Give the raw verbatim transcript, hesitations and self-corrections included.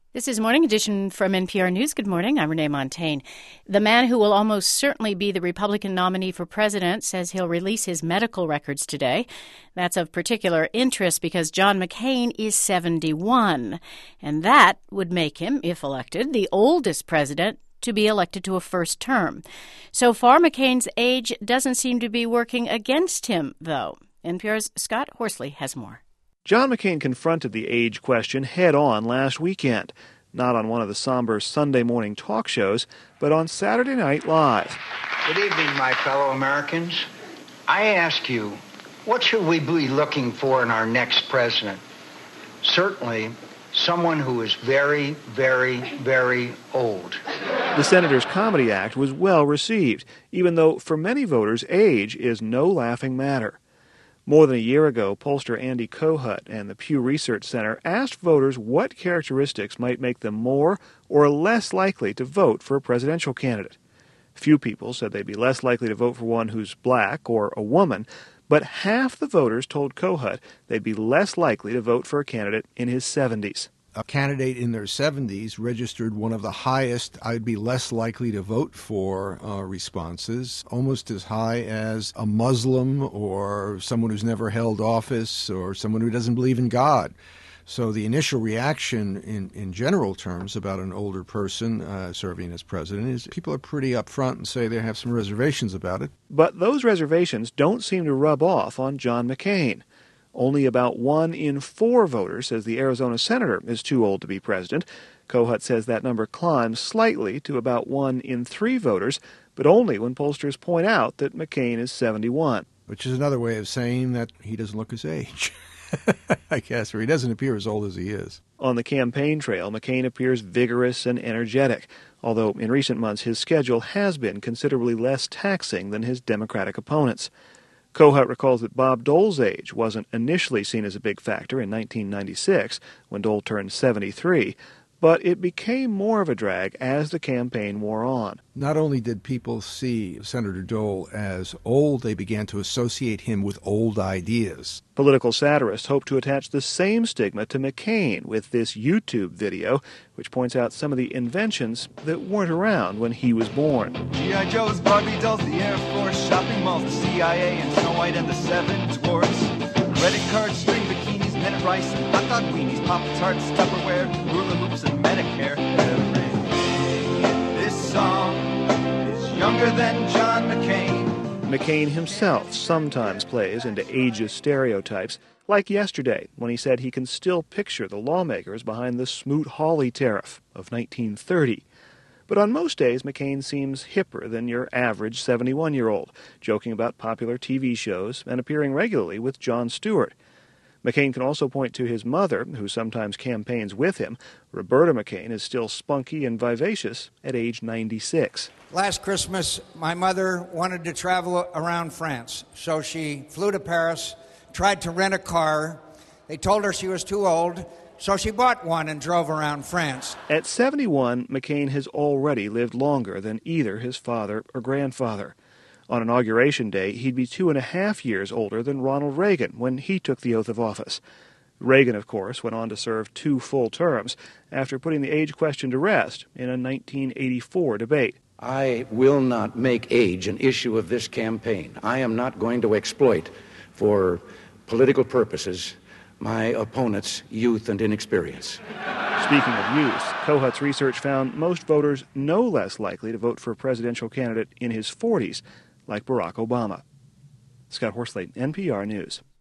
This is Morning Edition from N P R News. Good morning. I'm Renee Montagne. The man who will almost certainly be the Republican nominee for president says he'll release his medical records today. That's of particular interest because John McCain is seventy-one, and that would make him, if elected, the oldest president to be elected to a first term. So far, McCain's age doesn't seem to be working against him, though. N P R's Scott Horsley has more. John McCain confronted the age question head-on last weekend, not on one of the somber Sunday morning talk shows, but on Saturday Night Live. Good evening, my fellow Americans. I ask you, what should we be looking for in our next president? Certainly, someone who is very, very, very old. The senator's comedy act was well received, even though for many voters, age is no laughing matter. More than a year ago, pollster Andy Kohut and the Pew Research Center asked voters what characteristics might make them more or less likely to vote for a presidential candidate. Few people said they'd be less likely to vote for one who's black or a woman, but half the voters told Kohut they'd be less likely to vote for a candidate in his seventies. A candidate in their seventies registered one of the highest I'd be less likely to vote for uh, responses, almost as high as a Muslim or someone who's never held office or someone who doesn't believe in God. So the initial reaction in, in general terms about an older person uh, serving as president is people are pretty upfront and say they have some reservations about it. But those reservations don't seem to rub off on John McCain. Only about one in four voters says the Arizona senator is too old to be president. Kohut says that number climbs slightly to about one in three voters, but only when pollsters point out that McCain is seventy-one. Which is another way of saying that he doesn't look his age, I guess, or he doesn't appear as old as he is. On the campaign trail, McCain appears vigorous and energetic, although in recent months his schedule has been considerably less taxing than his Democratic opponents. Kohut recalls that Bob Dole's age wasn't initially seen as a big factor in nineteen ninety-six, when Dole turned seventy-three, but it became more of a drag as the campaign wore on. Not only did people see Senator Dole as old, they began to associate him with old ideas. Political satirists hope to attach the same stigma to McCain with this YouTube video, which points out some of the inventions that weren't around when he was born. G I. Joe's, Barbie dolls, the Air Force, shopping malls, the C I A, and Snow White and the Seven Dwarfs. Credit cards, string bikinis, minute rice, and hot dog weenies, Pop-Tarts, Tupperware, hula hoops, and Medicare. This song is younger than John McCain. McCain himself sometimes plays into ageist stereotypes, like yesterday when he said he can still picture the lawmakers behind the Smoot-Hawley tariff of nineteen thirty. But on most days, McCain seems hipper than your average seventy-one-year-old, joking about popular T V shows and appearing regularly with Jon Stewart. McCain can also point to his mother, who sometimes campaigns with him. Roberta McCain is still spunky and vivacious at age ninety-six. Last Christmas, my mother wanted to travel around France, so she flew to Paris, tried to rent a car. They told her she was too old, so she bought one and drove around France. At seventy-one, McCain has already lived longer than either his father or grandfather. On Inauguration Day, he'd be two and a half years older than Ronald Reagan when he took the oath of office. Reagan, of course, went on to serve two full terms after putting the age question to rest in a nineteen eighty-four debate. I will not make age an issue of this campaign. I am not going to exploit for political purposes my opponent's youth and inexperience. Speaking of youth, Kohut's research found most voters no less likely to vote for a presidential candidate in his forties, like Barack Obama. Scott Horsley, N P R News.